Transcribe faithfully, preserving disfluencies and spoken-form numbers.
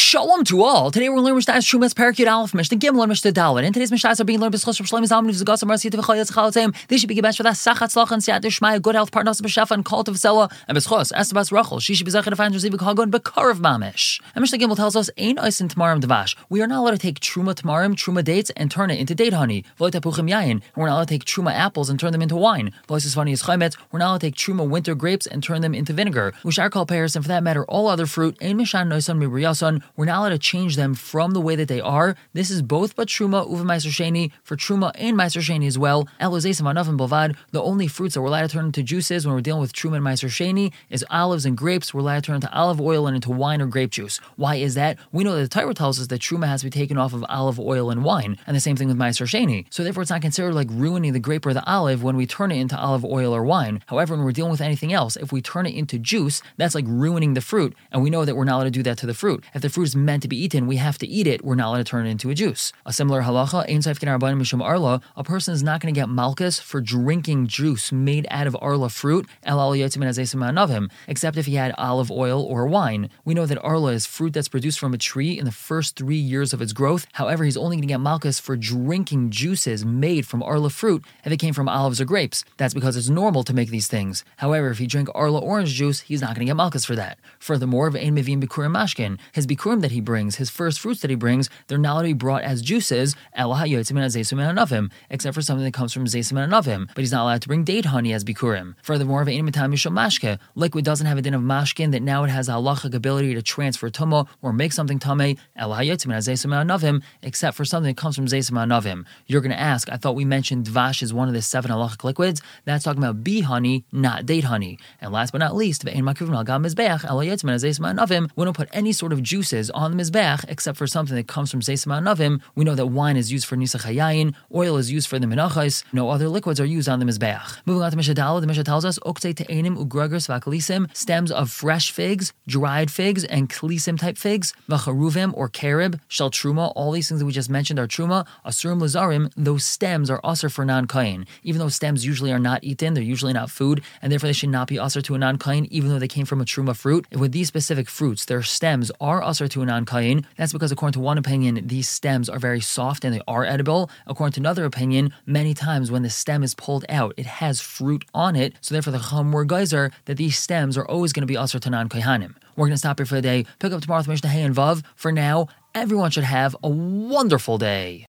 Shalom to all. Today we're learning Mishnah's Trumas Parakut Aleph Mishnah Gimel and Mishnah Dalet. And today's Mishnahs are being learned b'schos Shlomo Zalman V'Zagas Marsi Tevachal Yitzchal Tzayim. They should be given for that Sachat Tzlach and Siyat Shmaya, good health, partners b'Shafa and Kol Tov Sela and b'schos Estabas Rachel. She should be Zachar to find Zivik Hagon Bekarav Mamish. And Mishnah Gimel tells us Ein Oisin Tamarim Dvash. We are not allowed to take Truma Tamarim, Truma dates, and turn it into date honey. V'lo Tepuchim Yayin. And we're not allowed to take Truma apples and turn them into wine. V'lo Sisvani is Chaymet. We're not allowed to take Truma winter grapes and turn them into vinegar. Ushar Kol Pears, and for that matter, all other fruit. Ein Mishan Noisan Mibriyason. We're not allowed to change them from the way that they are. This is both but Truma uva Meiser Sheni, for Truma and Meiser Sheni as well. Elozesam Anavim Bilvad. The only fruits that we're allowed to turn into juices when we're dealing with Truma and Meiser Sheni is olives and grapes. We're allowed to turn into olive oil and into wine or grape juice. Why is that? We know that the Torah tells us that Truma has to be taken off of olive oil and wine, and the same thing with Meiser Sheni. So therefore it's not considered like ruining the grape or the olive when we turn it into olive oil or wine. However, when we're dealing with anything else, if we turn it into juice, that's like ruining the fruit, and we know that we're not allowed to do that to the fruit. If the fruit is meant to be eaten, we have to eat it. We're not allowed to turn it into a juice. A similar halacha, Ein Seifkin Arbanim Mishum Arla, a person is not going to get malchus for drinking juice made out of arla fruit, except if he had olive oil or wine. We know that arla is fruit that's produced from a tree in the first three years of its growth. However, he's only going to get malchus for drinking juices made from arla fruit if it came from olives or grapes. That's because it's normal to make these things. However, if he drank arla orange juice, he's not going to get malchus for that. Furthermore, Ein Mevim Bikurim Mashkin, his bikurim that he brings, his first fruits that he brings, they're not allowed to be brought as juices, except for something that comes from Zaysim and Anavim, but he's not allowed to bring date honey as bikurim. Furthermore, liquid doesn't have a din of mashkin that now it has a halachic ability to transfer tumah or make something tameh, except for something that comes from Zaysim and Anavim. You're going to ask, I thought we mentioned dvash is one of the seven halachic liquids. That's talking about bee honey, not date honey. And last but not least, we don't put any sort of juices on the mizbeach except for something that comes from Zaysim and Anavim. We know that wine is used for nisach hayayin, oil is used for the menachos, no other liquids are used on the mizbeach. Moving on to Mishnah Dalet, the Mishnah tells us, Oktei te'enim ugragers v'akalisim, stems of fresh figs, dried figs, and kalisim type figs, v'charuvim or carib, shel truma, all these things that we just mentioned are truma, asurim lazarim, those stems are usher for non-kain. Even though stems usually are not eaten, they're usually not food, and therefore they should not be usher to a non-kain, even though they came from a truma fruit. With these specific fruits, their stems are usher to a non-kain. That's because according to one opinion, these stems are very soft and they are edible. According to another opinion, many times when the stem is pulled out, it has fruit on it, so therefore the Chacham were geyser that these stems are always going to be usher to non-kohanim. We're going to stop here for the day, pick up tomorrow with Mishnah Hey and Vav. For now, everyone should have a wonderful day.